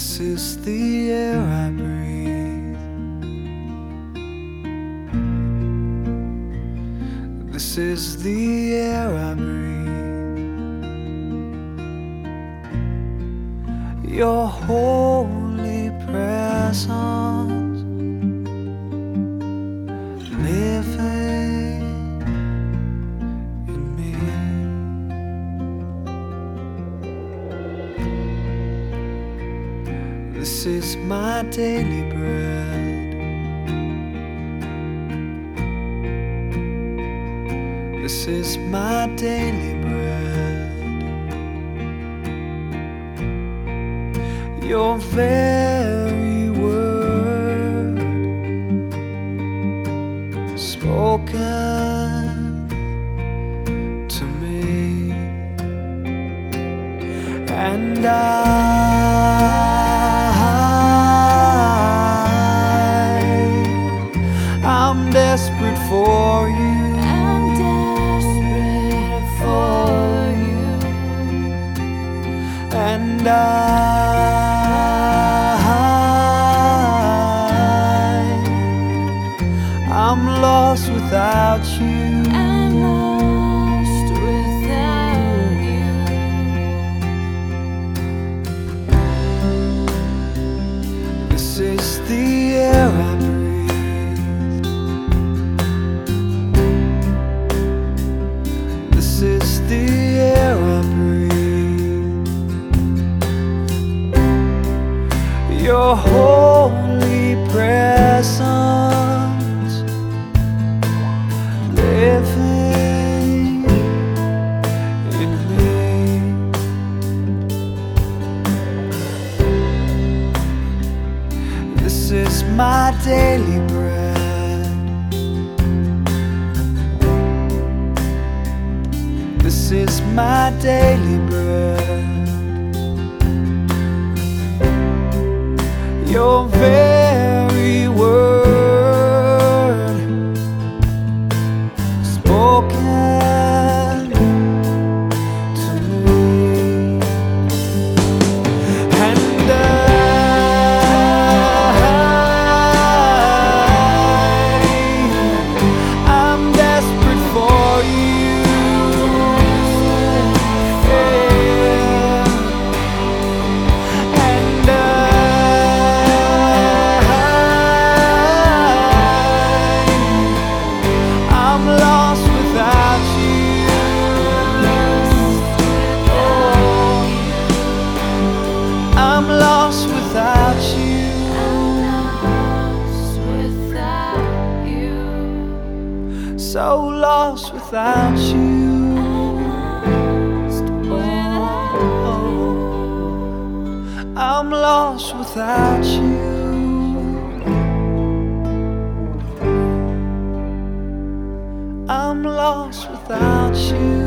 This is the air I breathe. This is the air I breathe. Your holy presence living in me. This is my daily bread. This is my daily bread. Your very word spoken to me, and I'm desperate for you. I'm desperate for you. And I'm lost without you. I'm lost without you. This is the air I breathe. This is the air I breathe. Your holy presence living in me. This is my daily bread. This is my daily bread. Your very word spoken to me, and I'm desperate for you. And I'm lost without you. I'm lost without you. Lost without you. So lost without you. I'm lost without you. I'm lost without you.